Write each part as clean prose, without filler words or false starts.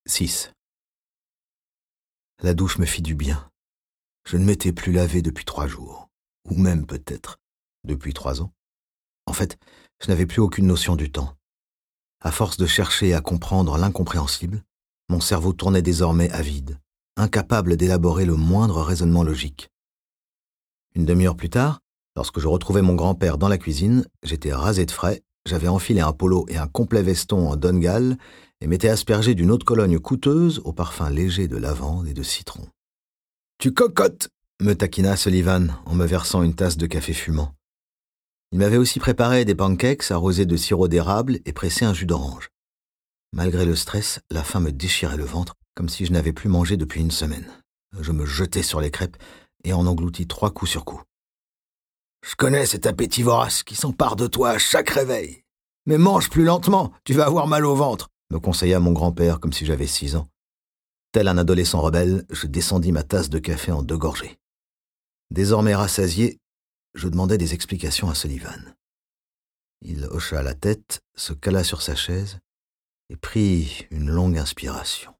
6. La douche me fit du bien. Je ne m'étais plus lavé depuis 3 jours, ou même peut-être depuis 3 ans. En fait, je n'avais plus aucune notion du temps. À force de chercher à comprendre l'incompréhensible, mon cerveau tournait désormais à vide, incapable d'élaborer le moindre raisonnement logique. Une demi-heure plus tard, lorsque je retrouvais mon grand-père dans la cuisine, j'étais rasé de frais, j'avais enfilé un polo et un complet veston en Donegal et m'étais aspergé d'une eau de Cologne coûteuse au parfum léger de lavande et de citron. « Tu cocottes !» me taquina Sullivan en me versant une tasse de café fumant. Il m'avait aussi préparé des pancakes arrosés de sirop d'érable et pressé un jus d'orange. Malgré le stress, la faim me déchirait le ventre, comme si je n'avais plus mangé depuis une semaine. Je me jetai sur les crêpes et en engloutis 3 coups sur coup. « Je connais cet appétit vorace qui s'empare de toi à chaque réveil. Mais mange plus lentement, tu vas avoir mal au ventre !» me conseilla mon grand-père comme si j'avais 6 ans. Tel un adolescent rebelle, je descendis ma tasse de café en 2 gorgées. Désormais rassasié, je demandai des explications à Sullivan. Il hocha la tête, se cala sur sa chaise et prit une longue inspiration.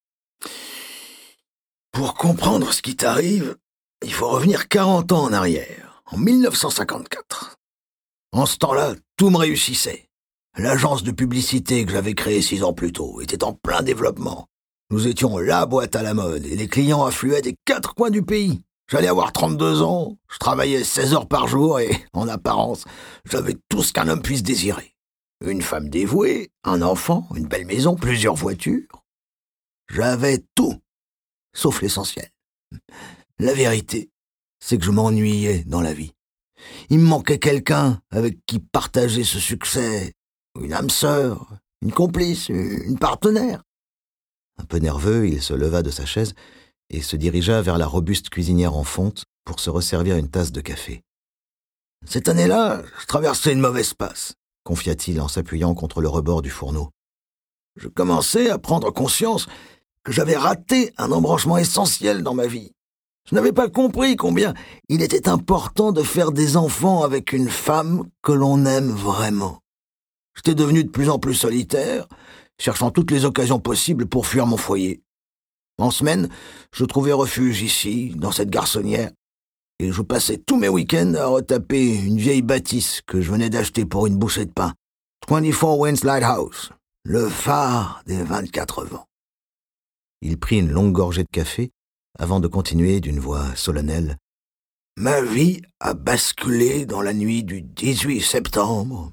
« Pour comprendre ce qui t'arrive, il faut revenir 40 ans en arrière, en 1954. En ce temps-là, tout me réussissait. L'agence de publicité que j'avais créée 6 ans plus tôt était en plein développement. Nous étions la boîte à la mode et les clients affluaient des 4 coins du pays. J'allais avoir 32 ans, je travaillais 16 heures par jour et, en apparence, j'avais tout ce qu'un homme puisse désirer. Une femme dévouée, un enfant, une belle maison, plusieurs voitures. J'avais tout, sauf l'essentiel. La vérité, c'est que je m'ennuyais dans la vie. Il me manquait quelqu'un avec qui partager ce succès, une âme sœur, une complice, une partenaire. Un peu nerveux, il se leva de sa chaise et se dirigea vers la robuste cuisinière en fonte pour se resservir une tasse de café. « Cette année-là, je traversais une mauvaise passe, » confia-t-il en s'appuyant contre le rebord du fourneau. Je commençais à prendre conscience que j'avais raté un embranchement essentiel dans ma vie. Je n'avais pas compris combien il était important de faire des enfants avec une femme que l'on aime vraiment. J'étais devenu de plus en plus solitaire, cherchant toutes les occasions possibles pour fuir mon foyer. En semaine, je trouvais refuge ici, dans cette garçonnière, et je passais tous mes week-ends à retaper une vieille bâtisse que je venais d'acheter pour une bouchée de pain. 24 Winds Lighthouse, le phare des 24 vents. Il prit une longue gorgée de café avant de continuer d'une voix solennelle. « Ma vie a basculé dans la nuit du 18 septembre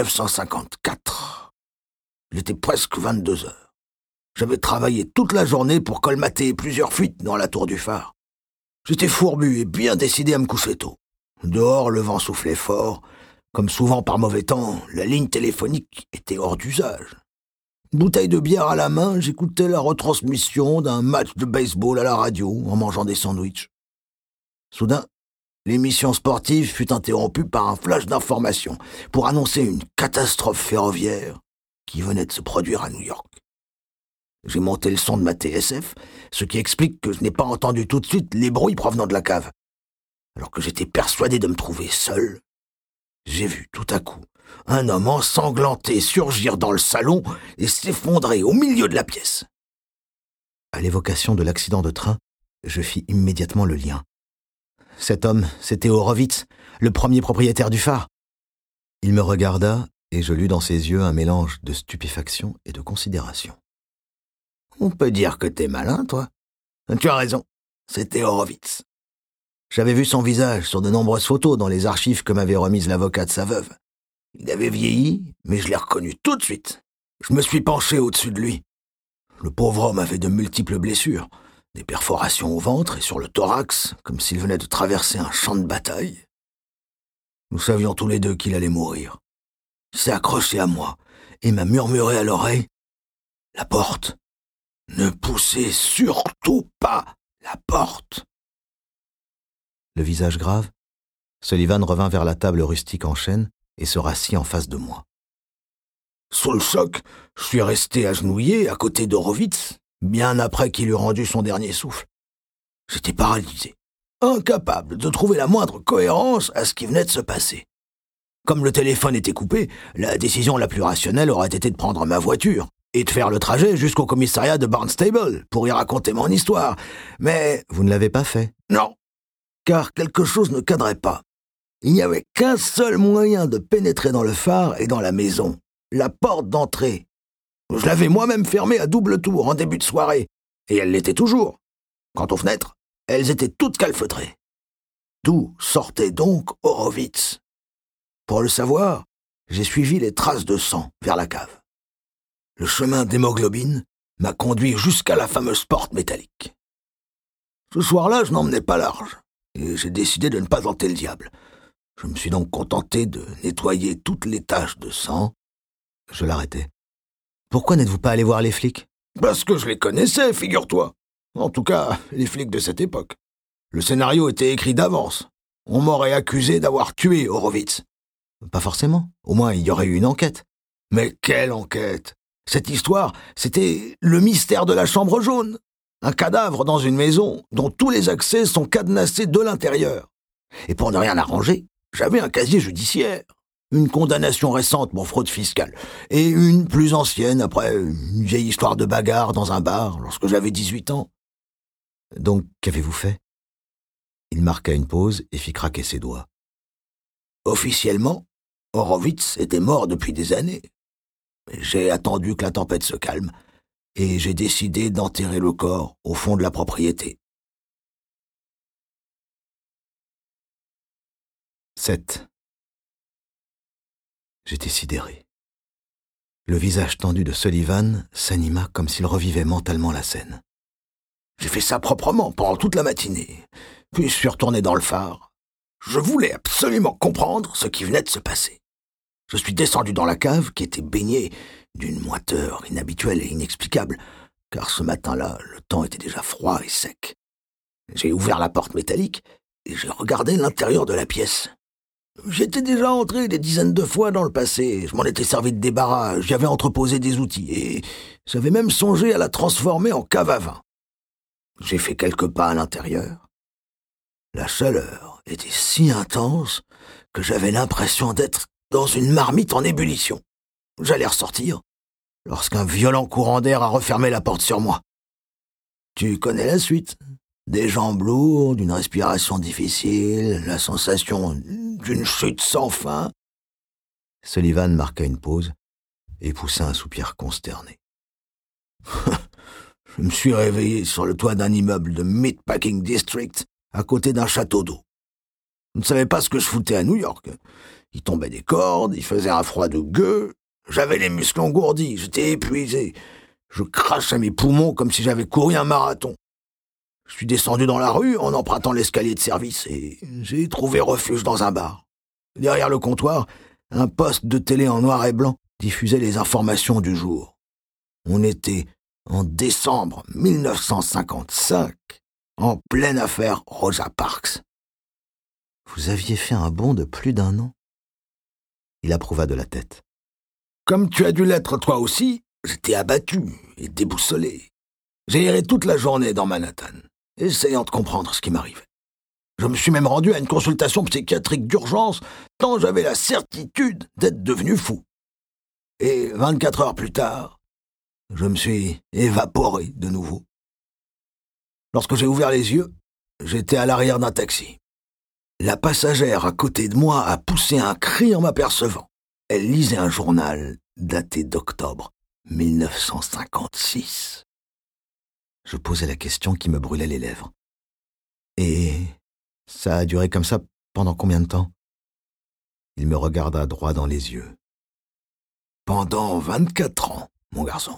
1954. Il était presque 22 heures. J'avais travaillé toute la journée pour colmater plusieurs fuites dans la tour du phare. J'étais fourbu et bien décidé à me coucher tôt. Dehors, le vent soufflait fort. Comme souvent par mauvais temps, la ligne téléphonique était hors d'usage. Une bouteille de bière à la main, j'écoutais la retransmission d'un match de baseball à la radio en mangeant des sandwichs. Soudain, l'émission sportive fut interrompue par un flash d'information pour annoncer une catastrophe ferroviaire qui venait de se produire à New York. J'ai monté le son de ma TSF, ce qui explique que je n'ai pas entendu tout de suite les bruits provenant de la cave. Alors que j'étais persuadé de me trouver seul, j'ai vu tout à coup un homme ensanglanté surgir dans le salon et s'effondrer au milieu de la pièce. À l'évocation de l'accident de train, je fis immédiatement le lien. Cet homme, c'était Horowitz, le premier propriétaire du phare. Il me regarda et je lus dans ses yeux un mélange de stupéfaction et de considération. « On peut dire que t'es malin, toi. Tu as raison, c'était Horowitz. J'avais vu son visage sur de nombreuses photos dans les archives que m'avait remises l'avocat de sa veuve. Il avait vieilli, mais je l'ai reconnu tout de suite. Je me suis penché au-dessus de lui. Le pauvre homme avait de multiples blessures, des perforations au ventre et sur le thorax, comme s'il venait de traverser un champ de bataille. Nous savions tous les deux qu'il allait mourir. Il s'est accroché à moi et m'a murmuré à l'oreille « La porte. Ne poussez surtout pas la porte. » Le visage grave, Sullivan revint vers la table rustique en chêne et se rassit en face de moi. Sous le choc, je suis resté agenouillé à côté d'Horowitz, bien après qu'il eut rendu son dernier souffle. J'étais paralysé, incapable de trouver la moindre cohérence à ce qui venait de se passer. Comme le téléphone était coupé, la décision la plus rationnelle aurait été de prendre ma voiture et de faire le trajet jusqu'au commissariat de Barnstable pour y raconter mon histoire. Mais Vous ne l'avez pas fait. non, car quelque chose ne cadrait pas. Il n'y avait qu'un seul moyen de pénétrer dans le phare et dans la maison, la porte d'entrée. Je l'avais moi-même fermée à double tour en début de soirée, et elle l'était toujours. Quant aux fenêtres, elles étaient toutes calfeutrées. D'où sortait donc Horowitz? Pour le savoir, j'ai suivi les traces de sang vers la cave. Le chemin d'hémoglobine m'a conduit jusqu'à la fameuse porte métallique. Ce soir-là, je n'emmenais pas large, et j'ai décidé de ne pas tenter le diable. Je me suis donc contenté de nettoyer toutes les taches de sang. Je l'arrêtai. Pourquoi n'êtes-vous pas allé voir les flics? Parce que je les connaissais, figure-toi. En tout cas, les flics de cette époque. Le scénario était écrit d'avance. On m'aurait accusé d'avoir tué Horowitz. Pas forcément. Au moins, il y aurait eu une enquête. Mais quelle enquête! Cette histoire, c'était le mystère de la chambre jaune. Un cadavre dans une maison dont tous les accès sont cadenassés de l'intérieur. Et pour ne rien arranger, j'avais un casier judiciaire. Une condamnation récente pour fraude fiscale. Et une plus ancienne après une vieille histoire de bagarre dans un bar lorsque j'avais 18 ans. Donc, qu'avez-vous fait? Il marqua une pause et fit craquer ses doigts. Officiellement, Horowitz était mort depuis des années. J'ai attendu que la tempête se calme et j'ai décidé d'enterrer le corps au fond de la propriété. 7. J'étais sidéré. Le visage tendu de Sullivan s'anima comme s'il revivait mentalement la scène. J'ai fait ça proprement pendant toute la matinée, puis je suis retourné dans le phare. Je voulais absolument comprendre ce qui venait de se passer. Je suis descendu dans la cave qui était baignée d'une moiteur inhabituelle et inexplicable, car ce matin-là, le temps était déjà froid et sec. J'ai ouvert la porte métallique et j'ai regardé l'intérieur de la pièce. J'étais déjà entré des dizaines de fois dans le passé, je m'en étais servi de débarras, j'y avais entreposé des outils, et j'avais même songé à la transformer en cave à vin. J'ai fait quelques pas à l'intérieur. La chaleur était si intense que j'avais l'impression d'être dans une marmite en ébullition. J'allais ressortir lorsqu'un violent courant d'air a refermé la porte sur moi. Tu connais la suite. Des jambes lourdes, une respiration difficile, la sensation d'une chute sans fin. Sullivan marqua une pause et poussa un soupir consterné. Je me suis réveillé sur le toit d'un immeuble de Meatpacking District, à côté d'un château d'eau. Je ne savais pas ce que je foutais à New York. Il tombait des cordes, il faisait un froid de gueux, j'avais les muscles engourdis, j'étais épuisé. Je crachais mes poumons comme si j'avais couru un marathon. Je suis descendu dans la rue en empruntant l'escalier de service et j'ai trouvé refuge dans un bar. Derrière le comptoir, un poste de télé en noir et blanc diffusait les informations du jour. On était en décembre 1955, en pleine affaire Rosa Parks. Vous aviez fait un bond de plus d'1 an? Il approuva de la tête. Comme tu as dû l'être toi aussi, j'étais abattu et déboussolé. J'ai erré toute la journée dans Manhattan, essayant de comprendre ce qui m'arrivait. Je me suis même rendu à une consultation psychiatrique d'urgence, tant j'avais la certitude d'être devenu fou. Et 24 heures plus tard, je me suis évaporé de nouveau. Lorsque j'ai ouvert les yeux, j'étais à l'arrière d'un taxi. La passagère à côté de moi a poussé un cri en m'apercevant. Elle lisait un journal daté d'octobre 1956. Je posai la question qui me brûlait les lèvres. Et ça a duré comme ça pendant combien de temps? Il me regarda droit dans les yeux. Pendant 24 ans, mon garçon.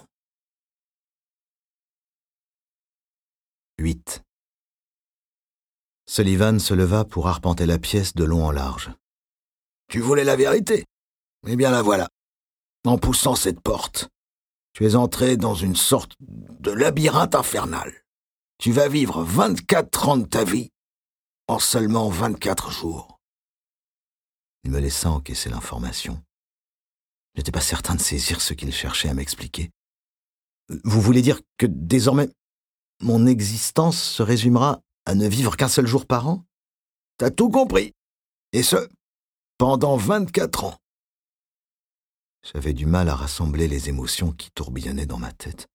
8. Sullivan se leva pour arpenter la pièce de long en large. Tu voulais la vérité? Eh bien la voilà. En poussant cette porte, tu es entré dans une sorte de labyrinthe infernal. Tu vas vivre 24 ans de ta vie en seulement 24 jours. Il me laissa encaisser l'information. Je n'étais pas certain de saisir ce qu'il cherchait à m'expliquer. Vous voulez dire que désormais, mon existence se résumera à ne vivre qu'un seul jour par an? T'as tout compris. Et ce, pendant 24 ans. J'avais du mal à rassembler les émotions qui tourbillonnaient dans ma tête.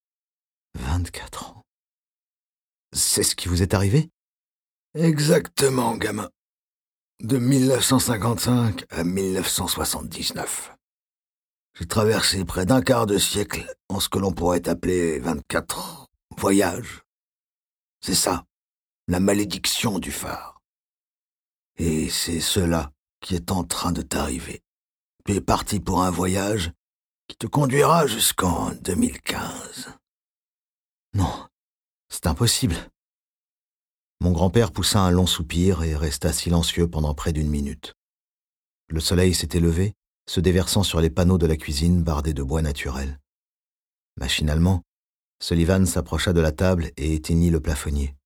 24 ans. C'est ce qui vous est arrivé? Exactement, gamin. De 1955 à 1979. J'ai traversé près d'un quart de siècle en ce que l'on pourrait appeler 24 voyages. C'est ça, la malédiction du phare. Et c'est cela qui est en train de t'arriver. Tu es parti pour un voyage qui te conduira jusqu'en 2015. Non, c'est impossible. Mon grand-père poussa un long soupir et resta silencieux pendant près d'1 minute. Le soleil s'était levé, se déversant sur les panneaux de la cuisine bardés de bois naturel. Machinalement, Sullivan s'approcha de la table et éteignit le plafonnier.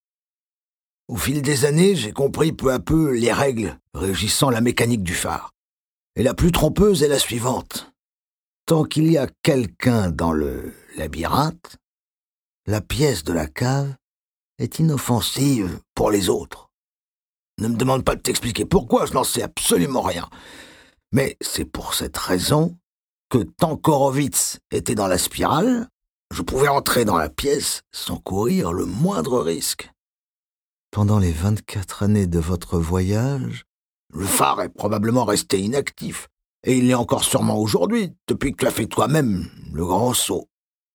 Au fil des années, j'ai compris peu à peu les règles régissant la mécanique du phare. Et la plus trompeuse est la suivante. Tant qu'il y a quelqu'un dans le labyrinthe, la pièce de la cave est inoffensive pour les autres. Ne me demande pas de t'expliquer pourquoi, je n'en sais absolument rien. Mais c'est pour cette raison que tant qu'Horowitz était dans la spirale, je pouvais entrer dans la pièce sans courir le moindre risque. Pendant les 24 années de votre voyage, le phare est probablement resté inactif, et il l'est encore sûrement aujourd'hui, depuis que tu as fait toi-même le grand saut.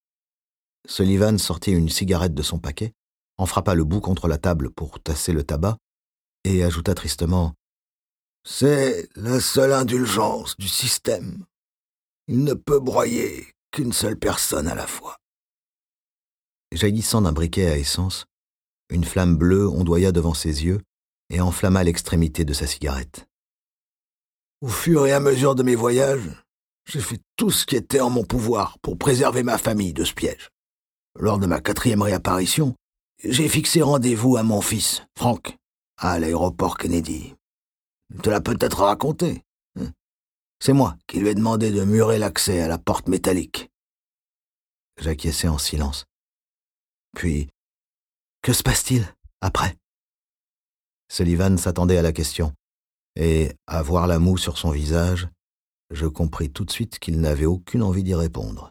Sullivan sortit une cigarette de son paquet, en frappa le bout contre la table pour tasser le tabac, et ajouta tristement « C'est la seule indulgence du système. Il ne peut broyer qu'une seule personne à la fois. » Jaillissant d'un briquet à essence, une flamme bleue ondoya devant ses yeux et enflamma l'extrémité de sa cigarette. Au fur et à mesure de mes voyages, j'ai fait tout ce qui était en mon pouvoir pour préserver ma famille de ce piège. Lors de ma 4e réapparition, j'ai fixé rendez-vous à mon fils, Frank, à l'aéroport Kennedy. Il te l'a peut-être raconté. C'est moi qui lui ai demandé de murer l'accès à la porte métallique. J'acquiesçai en silence. Puis, que se passe-t-il après? Sullivan s'attendait à la question, et, à voir la moue sur son visage, je compris tout de suite qu'il n'avait aucune envie d'y répondre.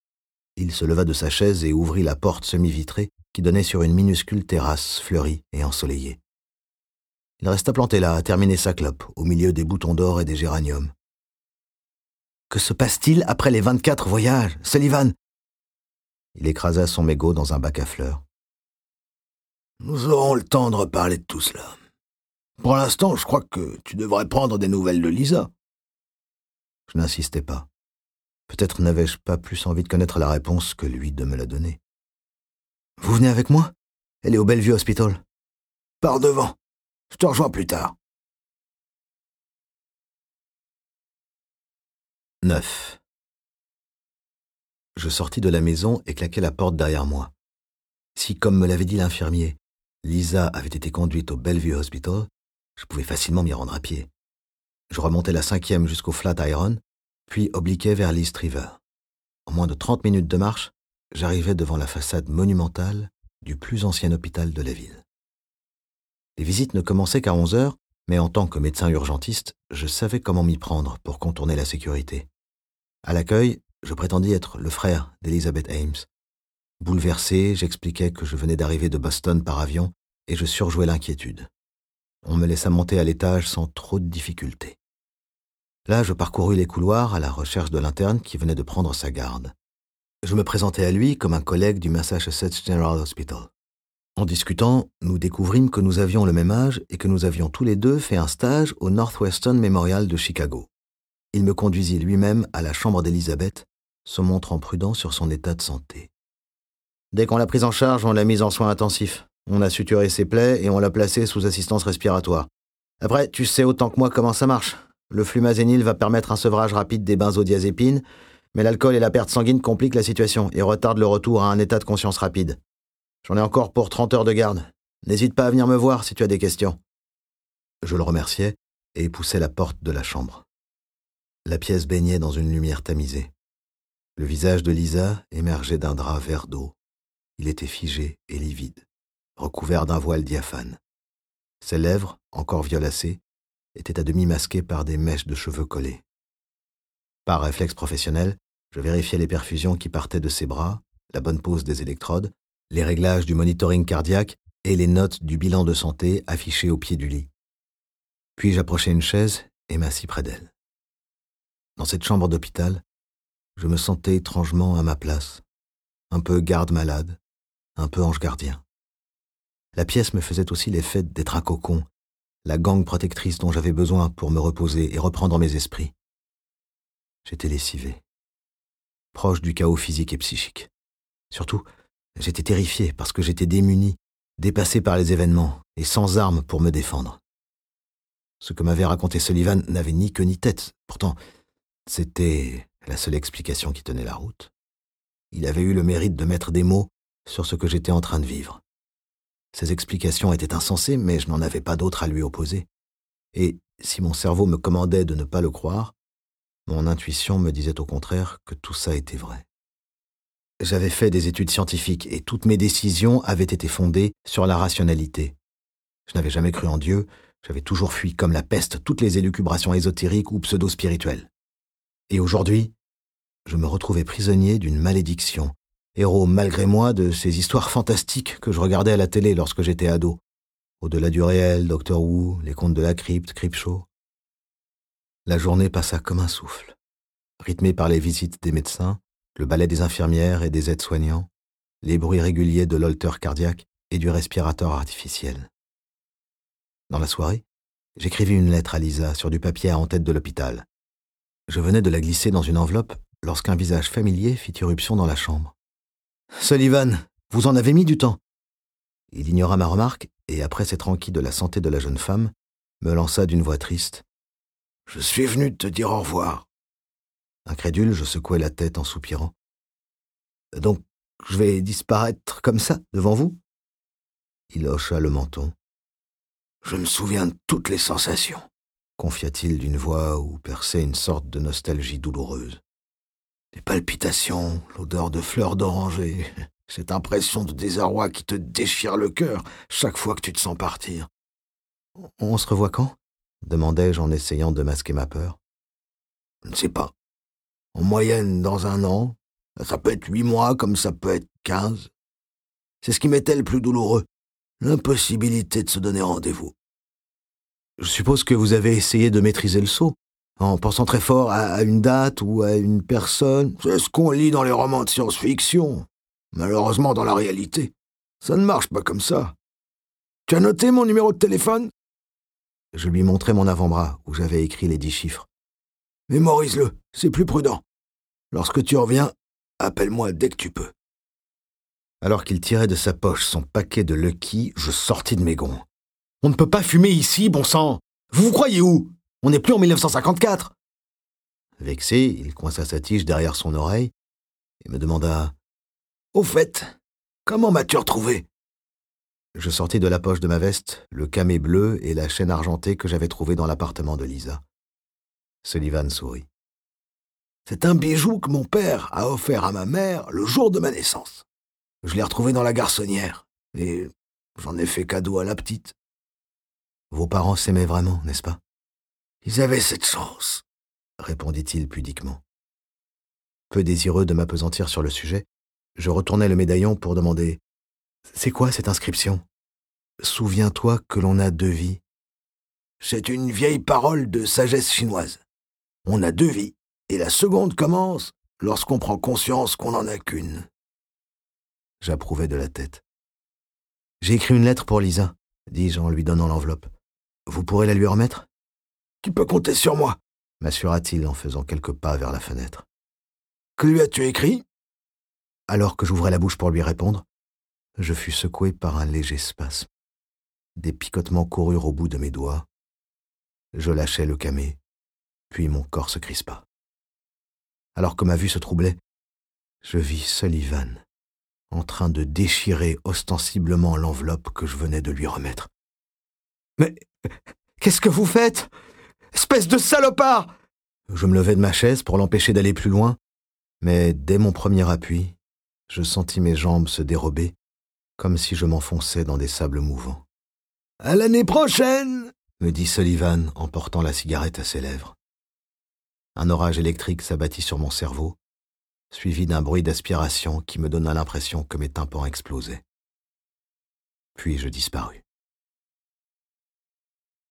Il se leva de sa chaise et ouvrit la porte semi-vitrée qui donnait sur une minuscule terrasse fleurie et ensoleillée. Il resta planté là, à terminer sa clope, au milieu des boutons d'or et des géraniums. « Que se passe-t-il après les 24 voyages, Sullivan ?» Il écrasa son mégot dans un bac à fleurs. « Nous aurons le temps de reparler de tout cela. Pour l'instant, je crois que tu devrais prendre des nouvelles de Lisa. » Je n'insistais pas. Peut-être n'avais-je pas plus envie de connaître la réponse que lui de me la donner. « Vous venez avec moi? Elle est au Bellevue Hospital. »« Par devant. Je te rejoins plus tard. » 9. Je sortis de la maison et claquai la porte derrière moi. Si, comme me l'avait dit l'infirmier, Lisa avait été conduite au Bellevue Hospital, je pouvais facilement m'y rendre à pied. Je remontai la 5e jusqu'au Flatiron, puis obliquai vers l'East River. En moins de 30 minutes de marche, j'arrivais devant la façade monumentale du plus ancien hôpital de la ville. Les visites ne commençaient qu'à 11 heures, mais en tant que médecin urgentiste, je savais comment m'y prendre pour contourner la sécurité. À l'accueil, je prétendis être le frère d'Elizabeth Ames. Bouleversé, j'expliquai que je venais d'arriver de Boston par avion et je surjouais l'inquiétude. On me laissa monter à l'étage sans trop de difficultés. Là, je parcourus les couloirs à la recherche de l'interne qui venait de prendre sa garde. Je me présentai à lui comme un collègue du Massachusetts General Hospital. En discutant, nous découvrîmes que nous avions le même âge et que nous avions tous les deux fait un stage au Northwestern Memorial de Chicago. Il me conduisit lui-même à la chambre d'Elizabeth, se montrant prudent sur son état de santé. Dès qu'on l'a prise en charge, on l'a mise en soins intensifs. On a suturé ses plaies et on l'a placée sous assistance respiratoire. Après, tu sais autant que moi comment ça marche. Le flumazénil va permettre un sevrage rapide des benzodiazépines, mais l'alcool et la perte sanguine compliquent la situation et retardent le retour à un état de conscience rapide. J'en ai encore pour 30 heures de garde. N'hésite pas à venir me voir si tu as des questions. Je le remerciai et poussai la porte de la chambre. La pièce baignait dans une lumière tamisée. Le visage de Lisa émergeait d'un drap vert d'eau. Il était figé et livide, recouvert d'un voile diaphane. Ses lèvres, encore violacées, étaient à demi masquées par des mèches de cheveux collés. Par réflexe professionnel, je vérifiais les perfusions qui partaient de ses bras, la bonne pose des électrodes, les réglages du monitoring cardiaque et les notes du bilan de santé affichées au pied du lit. Puis j'approchai une chaise et m'assis près d'elle. Dans cette chambre d'hôpital, je me sentais étrangement à ma place, un peu garde-malade, un peu ange gardien. La pièce me faisait aussi l'effet d'être un cocon, la gangue protectrice dont j'avais besoin pour me reposer et reprendre mes esprits. J'étais lessivé, proche du chaos physique et psychique. Surtout, j'étais terrifié parce que j'étais démuni, dépassé par les événements et sans armes pour me défendre. Ce que m'avait raconté Sullivan n'avait ni queue ni tête. Pourtant, c'était la seule explication qui tenait la route. Il avait eu le mérite de mettre des mots sur ce que j'étais en train de vivre. Ces explications étaient insensées, mais je n'en avais pas d'autres à lui opposer. Et si mon cerveau me commandait de ne pas le croire, mon intuition me disait au contraire que tout ça était vrai. J'avais fait des études scientifiques et toutes mes décisions avaient été fondées sur la rationalité. Je n'avais jamais cru en Dieu, j'avais toujours fui comme la peste toutes les élucubrations ésotériques ou pseudo-spirituelles. Et aujourd'hui, je me retrouvais prisonnier d'une malédiction, héros malgré moi de ces histoires fantastiques que je regardais à la télé lorsque j'étais ado. Au-delà du réel, Doctor Who, les contes de la crypte, Creepshow. La journée passa comme un souffle, rythmée par les visites des médecins, le balai des infirmières et des aides-soignants, les bruits réguliers de l'holter cardiaque et du respirateur artificiel. Dans la soirée, j'écrivis une lettre à Lisa sur du papier à en-tête de l'hôpital. Je venais de la glisser dans une enveloppe lorsqu'un visage familier fit irruption dans la chambre. « Sullivan, vous en avez mis du temps !» Il ignora ma remarque et, après s'être enquis de la santé de la jeune femme, me lança d'une voix triste. « Je suis venu te dire au revoir. » Incrédule, je secouai la tête en soupirant. « Donc, je vais disparaître comme ça, devant vous ?» Il hocha le menton. « Je me souviens de toutes les sensations. » confia-t-il d'une voix où perçait une sorte de nostalgie douloureuse. Les palpitations, l'odeur de fleurs d'oranger, cette impression de désarroi qui te déchire le cœur chaque fois que tu te sens partir. « On se revoit quand ?» demandai-je en essayant de masquer ma peur. « Je ne sais pas. En moyenne, dans 1 an, ça peut être 8 mois comme ça peut être 15. C'est ce qui m'était le plus douloureux, l'impossibilité de se donner rendez-vous. » Je suppose que vous avez essayé de maîtriser le saut, en pensant très fort à une date ou à une personne. C'est ce qu'on lit dans les romans de science-fiction. Malheureusement, dans la réalité, ça ne marche pas comme ça. Tu as noté mon numéro de téléphone ? Je lui montrai mon avant-bras, où j'avais écrit les 10 chiffres. Mémorise-le, c'est plus prudent. Lorsque tu reviens, appelle-moi dès que tu peux. Alors qu'il tirait de sa poche son paquet de Lucky, je sortis de mes gonds. « On ne peut pas fumer ici, bon sang! Vous vous croyez où? On n'est plus en 1954 !» Vexé, il coinça sa tige derrière son oreille et me demanda « Au fait, comment m'as-tu retrouvé ?» Je sortis de la poche de ma veste le camé bleu et la chaîne argentée que j'avais trouvée dans l'appartement de Lisa. Sullivan sourit. « C'est un bijou que mon père a offert à ma mère le jour de ma naissance. Je l'ai retrouvé dans la garçonnière et j'en ai fait cadeau à la petite. » Vos parents s'aimaient vraiment, n'est-ce pas? Ils avaient cette chance, répondit-il pudiquement. Peu désireux de m'appesantir sur le sujet, je retournai le médaillon pour demander « C'est quoi cette inscription? Souviens-toi que l'on a 2 vies. » C'est une vieille parole de sagesse chinoise. On a 2 vies, et la seconde commence lorsqu'on prend conscience qu'on n'en a qu'une. J'approuvai de la tête. « J'ai écrit une lettre pour Lisa, » dis-je en lui donnant l'enveloppe. « Vous pourrez la lui remettre ?»« Tu peux compter sur moi, » m'assura-t-il en faisant quelques pas vers la fenêtre. « Que lui as-tu écrit ?» Alors que j'ouvrais la bouche pour lui répondre, je fus secoué par un léger spasme. Des picotements coururent au bout de mes doigts. Je lâchai le camé, puis mon corps se crispa. Alors que ma vue se troublait, je vis Sullivan en train de déchirer ostensiblement l'enveloppe que je venais de lui remettre. « Mais qu'est-ce que vous faites? Espèce de salopard !» Je me levai de ma chaise pour l'empêcher d'aller plus loin, mais dès mon premier appui, je sentis mes jambes se dérober, comme si je m'enfonçais dans des sables mouvants. « À l'année prochaine !» me dit Sullivan en portant la cigarette à ses lèvres. Un orage électrique s'abattit sur mon cerveau, suivi d'un bruit d'aspiration qui me donna l'impression que mes tympans explosaient. Puis je disparus.